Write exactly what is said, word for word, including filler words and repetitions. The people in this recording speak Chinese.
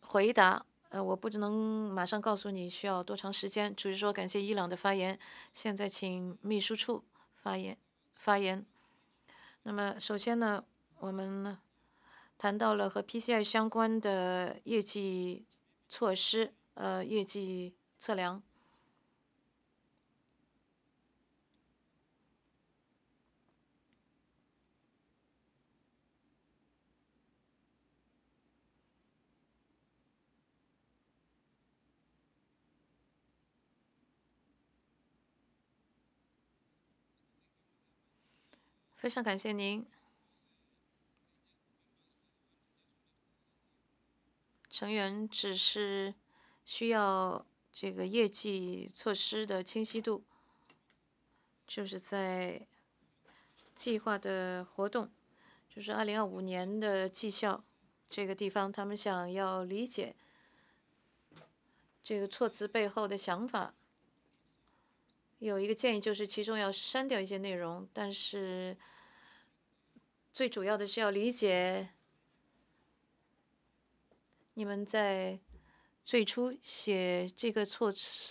回答。呃，我不能马上告诉你需要多长时间，只是说感谢伊朗的发言。现在请秘书处发言。发言。那么首先呢，我们呢谈到了和 P C I 相关的业绩措施，呃，业绩测量。非常感谢您。成员只是需要这个业绩措施的清晰度，就是在计划的活动，就是二零二五年的绩效这个地方，他们想要理解这个措辞背后的想法。有一个建议就是其中要删掉一些内容，但是最主要的是要理解你们在最初写这个措辞